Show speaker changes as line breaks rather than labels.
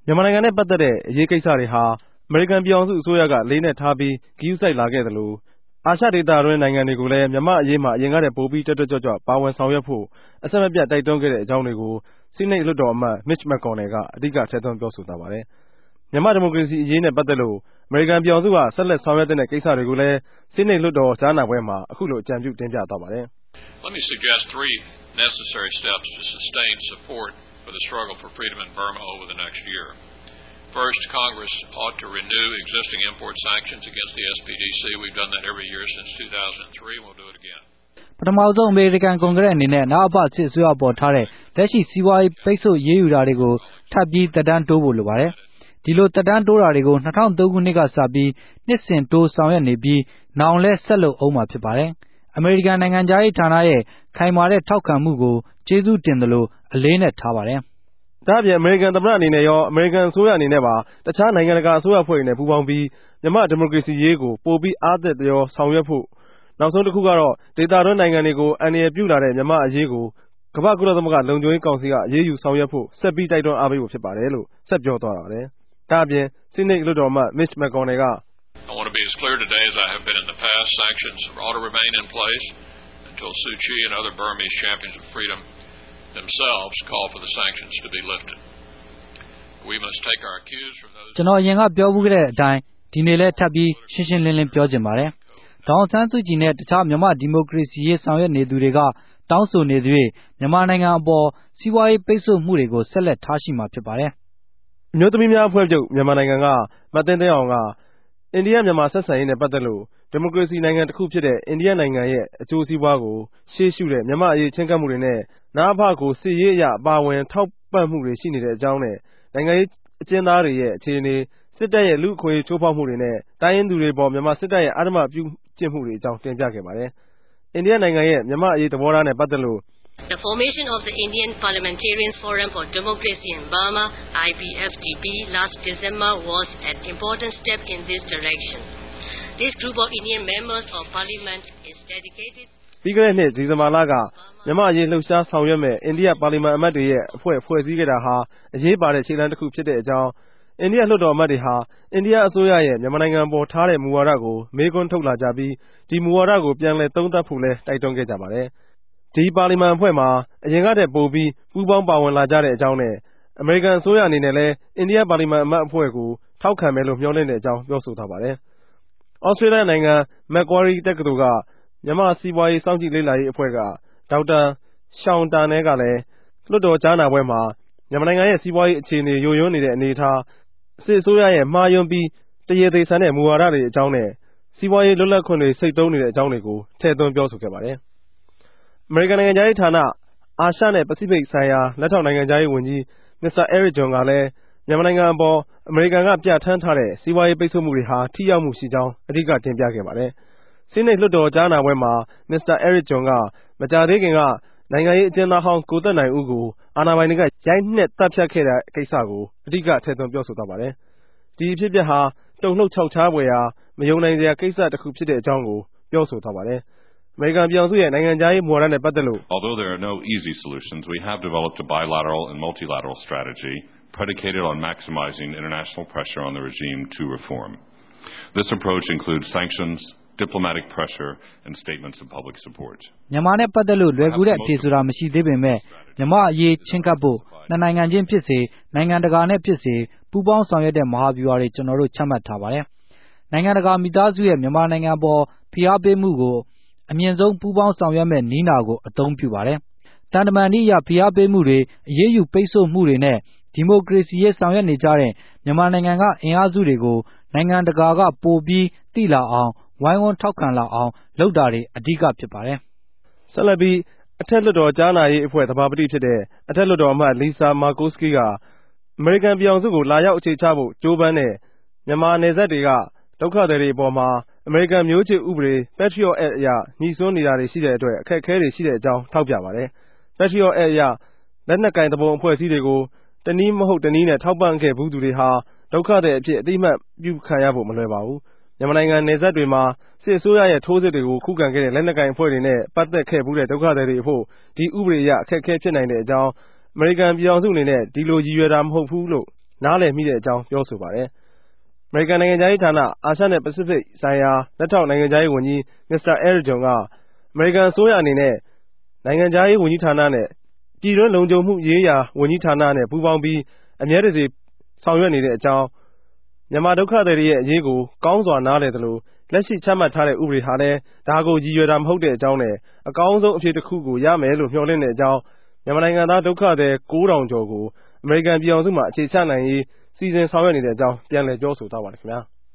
မြန်မာနိုင်ငံနဲ့ပတ်သက်တဲ့အရေးကိစ္စတွေဟာအမေရိကန်ပြည်ထောင်စုအစိုးရကအလေးနက်ထားပြီးဂရုစိုက်လာခဲ့သလိုအာရှဒေသတွင်းနိုင်ငံတွေကိုလည်းမြန်မာ့အရေးမှာအရင်ကတည်းကပိုပြီးတက်တက်ကြွကြွပါဝင်ဆောင်ရွက်ဖို့အဆက်မပြတ်တိုက်တွန်းခဲ့တဲ့အကြောင်းတွေကိုဆီနိတ်လွှတ်တော်အမတ် Mitch McConnell ကအဓိကထည့်သွင်းပြောဆိုထားပါတယ်။မြန်မာ့ဒီမိုကရေစီအရေးနဲ့ပတ်သက်လို့အမေရိကန်ပြည်ထောင်စုကဆက်လက်ဆောင်ရွက်တဲ့ကိစ္စတွေကိုလည်းဆီနိတ်လွှတ်တော်ကြားနာပွဲမှာအခုလိုအကြံပြုတင်ပြသွားပါတယ်။
Let me suggest three necessary steps to sustain support for the struggle for freedom in Burma over the next year. First, Congress ought to renew existing import sanctions against the SPDC. We've done that every year since 2003, and we'll do it again.
ပထမဆုံးအမေရိကန်ကွန်ဂရက်အနေနဲ့နောက်အပတ်စစ်အစိုးရပေါ်ထားတဲ့လက်ရှိစီးပွားရေးပိတ်ဆို့ရေးယူတာတွေကိုထပ်ပြီးတက်တန်းတိုးဖို့လိုပါတယ်။ဒီလိုတက်တန်းတိုးတာတွေကို2003ခုနှစ်ကစပြီးနှစ်စဉ်တိုးဆောင်ရွက်နေပြီးနောင်လဲဆက်လုပ်အောင်မှာဖြစ်ပါတယ်။အမေရိကန်နိုင်ငံသားရေးဌာနရဲ့ခိုင်မာတဲ့ထောက်ခံမှုကိုကျေးဇူးတင်တယ်လို့အလေးနဲ့ထားပါတယ်
။ဒါ့အပြင်အမေရိကန်သမ္မတအနေနဲ့ရောအမေရိကန်အစိုးရအနေနဲ့ပါတခြားနိုင်ငံတကာအစိုးရအဖွဲ့တွေနဲ့ပူးပေါင်းပြီးမြန်မာ့ဒီမိုကရေစီရေးကိုပိုပြီးအားသက်သရောဆောင်ရွက်ဖို့နောက်ဆုံးတစ်ခုကတော့ဒေသတွင်းနိုင်ငံတွေကိုအန္တရာယ်ပြုလာတဲ့မြန်မာအရေးကိုကမ္ဘာ့ကုလသမဂ္ဂလုံခြုံရေးကောင်စီကအရေးယူဆောင်ရွက်ဖို့ဆက်ပြီးတိုက်တွန်းအားပေးဖို့ဖြစ်ပါတယ်လို့ဆက်ပြောသွားပါတယ်။ဒါ့အပြင်ဆီနိတ်လွှတ်တော်အမတ် Mitch McConnell က
I want to be as clear today as I have been in the past. Sanctions ought to remain in place until Suu Kyi and other Burmese champions of freedom themselves call for the sanctions to be lifted. We must take our cues from those.
ကျွန်တော်အရင်ကပြောမှုခဲ့တဲ့အတိုင်းဒီနေ့လဲထပ်ပြီးရှင်းရှင်းလင်းလင်းပြောချင်ပါတယ်။ဒေါအောင်ဆန်းစုကြည်နဲ့တခြားမြန်မာဒီမိုကရေစီရေးဆောင်ရွက်နေသူတွေကတောင်းဆိုနေသရွေ့မြန်မာနိုင်ငံအပေါ်စီးပွားရေးပိတ်ဆို့မှုတွေကိုဆက်လက်ထားရှိမှာဖြစ်ပါတယ်
။အမျိုးသမီးများအဖွဲ့ချုပ်မြန်မာနိုင်ငံကမတ်သိန်းသိန်းအောင်ကအိန္ဒိယမြန်မာဆက်ဆံရေးနဲ့ပတ်သက်လို့ဒီမိုကရေစီနိုင်ငံတစ်ခုဖြစ်တဲ့အိန္ဒိယနိုင်ငံရဲ့အကျိုးစီးပွားကိုရှေ့ရှုတဲ့မြန်မာအရေးချင်းကပ်မှုတွေနဲ့နအဖကိုစစ်ရေးအရအပါဝင်ထောက်ပံ့မှုတွေရှိနေတဲ့အကြောင်းနဲ့နိုင်ငံရေးအကျဉ်းသားတွေရဲ့အခြေအနေစစ်တပ်ရဲ့လူ့အခွင့်အရေးချိုးဖောက်မှုတွေနဲ့တိုင်းရင်းသူတွေပေါ်မြန်မာစစ်တပ်ရဲ့အဓမ္မပြုကျင့်မှုတွေအကြောင်းတင်ပြခဲ့ပါတယ်။အိန္ဒိယနိုင်ငံရဲ့မြန်မာအရေးသဘောထားနဲ့ပတ်သက်လို့
The formation of the Indian Parliamentarian Forum for Democracy in Burma (IPFDB) last December was an important step in this direction. This group of Indian members of Parliament is dedicated.
ပြီးခဲ့တဲ့နှစ်ဒီဇင်ဘာလကမြန်မာအရေးလှုပ်ရှားဆောင်ရွက်မဲ့အိန္ဒိယပါလီမန်အမတ်တွေရဲ့အဖွဲ့ဖွဲ့စည်းခဲ့တာဟာအရေးပါတဲ့ခြေလှမ်းတစ်ခုဖြစ်တဲ့အကြောင်းအိန္ဒိယလွှတ်တော်အမတ်တွေဟာအိန္ဒိယအစိုးရရဲ့မြန်မာနိုင်ငံပေါ်ထားတဲ့မူဝါဒကိုမေးခွန်းထုတ်လာကြပြီးဒီမူဝါဒကိုပြန်လည်သုံးသပ်ဖို့လဲတိုက်တွန်းခဲ့ကြပါတယ်။ဒီပါလီမန်အဖွဲ့မှာအရင်ကတည်းကပိုပြီးပူးပေါင်းပါဝင်လာကြတဲ့အကြောင်းနဲ့အမေရိကန်အစိုးရအနေနဲ့လည်းအိန္ဒိယပါလီမန်အမတ်အဖွဲ့ကိုထောက်ခံမယ်လို့မျှော်လင့်တဲ့အကြောင်းပြောဆိုထားပါတယ်။ဩစတြေးလျနိုင်ငံမက်ကွာရီတက္ကသိုလ်ကမြန်မာစီးပွားရေးစောင့်ကြည့်လေ့လာရေးအဖွဲ့ကဒေါက်တာရှောင်းတာနဲကလည်းလွှတ်တော်ကြားနာပွဲမှာမြန်မာနိုင်ငံရဲ့စီးပွားရေးအခြေအနေယိုယွင်းနေတဲ့အနေအထားစစ်အစိုးရရဲ့မှားယွင်းပြီးတရေသေးဆန်တဲ့မူဝါဒတွေအကြောင်းနဲ့စီးပွားရေးလွတ်လပ်ခွင့်တွေစိတ်တုံးနေတဲ့အကြောင်းတွေကိုထည့်သွင်းပြောဆိုခဲ့ပါတယ်။အမေရိကန်နိုင်ငံသားရေးဌာနအာရှနဲ့ပစိဖိတ်ဆိုင်ရာလက်ထောက်နိုင်ငံသားရေးဝန်ကြီးမစ္စတာအဲရစ်ဂျွန်ကလည်းမြန်မာနိုင်ငံအပေါ်အမေရိကန်ကပြဋ္ဌာန်းထားတဲ့စီးပွားရေးပိတ်ဆို့မှုတွေဟာထိရောက်မှုရှိကြောင်းအဓိကတင်ပြခဲ့ပါတယ်။ဆီနိတ်လွှတ်တော်ကြားနာပွဲမှာမစ္စတာအဲရစ်ဂျွန်ကမကြာသေးခင်ကနိုင်ငံရေးအကျဉ်းသားဟောင်းကိုသက်နိုင်ဦးကိုအာဏာပိုင်တွေကရိုက်နှက်တပ်ဖြတ်ခဲ့တဲ့ကိစ္စကိုအဓိကထည့်သွင်းပြောဆိုသွားပါတယ်။ဒီအဖြစ်အပျက်ဟာတုန်လှုပ်ခြောက်ခြားဖွယ်ရာမယုံနိုင်စရာကိစ္စတစ်ခုဖြစ်တဲ့အကြောင်းကိုပြောဆိုသွားပါတယ်။အမေရိကန်ပြည်ထောင်စုရဲ့နိုင်ငံခြားရေးမူဝါဒနဲ့ပတ်သက်လို့
Although there are no easy solutions, we have developed a bilateral and multilateral strategy predicated on maximizing international pressure on the regime to reform. This approach includes sanctions, diplomatic pressure, and statements of public support.
မြန်မာနဲ့ပတ်သက်လို့လွယ်ကူတဲ့အဖြေဆိုတာမရှိသေးပေမဲ့မြန်မာအရေးချင်းကပ်ဖို့နှစ်နိုင်ငံချင်းဖြစ်စေနိုင်ငံတကာနဲ့ဖြစ်စေပူးပေါင်းဆောင်ရွက်တဲ့မဟာဗျူဟာတွေကျွန်တော်တို့ချမှတ်ထားပါတယ်။နိုင်ငံတကာမိသားစုရဲ့မြန်မာနိုင်ငံပေါ်ဖိအားပေးမှုကိုအမြင့်ဆုံးပူးပေါင်းဆောင်ရွက်မဲ့နည်းနာကိုအသုံးပြုပါတယ်။တန်တမာနည်းအရဖိအားပေးမှုတွေအရေးယူပိတ်ဆို့မှုတွေနဲ့ဒီမိုကရေစီရေးဆောင်ရွက်နေကြတဲ့မြန်မာနိုင်ငံကအင်အားစုတွေကိုနိုင်ငံတကာကပိုပြီးသိလာအောင်ဝိုင်းဝန်းထောက်ခံလာအောင်လုပ်တာတွေအဓိကဖြစ်ပါတယ်
။ဆက်လက်ပြီးအထက်လွှတ်တော်ကြားနာရေးအဖွဲ့သဘာပတိဖြစ်တဲ့အထက်လွှတ်တော်အမတ်လီဆာမာကိုစကီကအမေရိကန်ပြည်ထောင်စုကိုလာရောက်အခြေချဖို့ကြိုးပမ်းတဲ့မြန်မာနယ်စပ်တွေကဒုက္ခသည်တွေအပေါ်မှာအမေရိကန်မျိုးချစ်ဥပဒေ Patriot Act အရညှိစွန်းနေတာတွေရှိတဲ့အတွက်အခက်အခဲတွေရှိတဲ့အကြောင်းထောက်ပြပါတယ်။ Patriot Act အရလက်နက်ကင်တပုံအဖွဲ့အစည်းတွေကိုတနည်းမဟုတ်တနည်းနဲ့ထောက်ပံ့ခဲ့ဘူးသူတွေဟာဒုက္ခသည်အဖြစ်အတိအမှတ်ပြုခံရဖို့မလွယ်ပါဘူး။မြန်မာနိုင်ငံနယ်စပ်တွေမှာစစ်အစိုးရရဲ့ထိုးစစ်တွေကိုခုခံခဲ့တဲ့လက်နက်ကင်အဖွဲ့တွေနဲ့ပတ်သက်ခဲ့ဘူးတဲ့ဒုက္ခသည်တွေအဖို့ဒီဥပဒေအရအခက်အခဲဖြစ်နိုင်တဲ့အကြောင်းအမေရိကန်ပြည်ထောင်စုအနေနဲ့ဒီလိုရည်ရွယ်တာမဟုတ်ဘူးလို့နားလည်မိတဲ့အကြောင်းပြောဆိုပါတယ်။ အမေရိကန်နိုင်ငံခြားရေးဌာန အာရှနဲ့ပစိဖိတ်ဆိုင်ရာလက်ထောက်နိုင်ငံခြားရေးဝန်ကြီး Mr. Eric John က အမေရိကန်အစိုးရအနေနဲ့ နိုင်ငံခြားရေးဝန်ကြီးဌာနနဲ့ ပြည်တွင်းလုံခြုံမှုရေးရာဝန်ကြီးဌာနနဲ့ပူးပေါင်းပြီးအမြဲတစေဆောင်ရွက်နေတဲ့အကြောင်း၊ မြန်မာဒုက္ခသည်တွေရဲ့အရေးကိုကောင်းစွာနားလည်သလိုလက်ရှိချမှတ်ထားတဲ့ဥပဒေဟာလည်းဒါကိုရည်ရွယ်တာမဟုတ်တဲ့အကြောင်းနဲ့အကောင်းဆုံးအဖြေတစ်ခုကိုရမယ်လို့မျှော်လင့်တဲ့အကြောင်းမြန်မာနိုင်ငံသားဒုက္ခသည် 9,000 ကျော်ကိုအမေရိကန်ပြည်ထောင်စုမှာအခြေချနိုင်ရေးစီစဉ်ဆောင်ရွက်နေတဲ့အကြောင်းပြန်လည်ပြောဆိုသွားပါတယ်ခင်ဗျာ။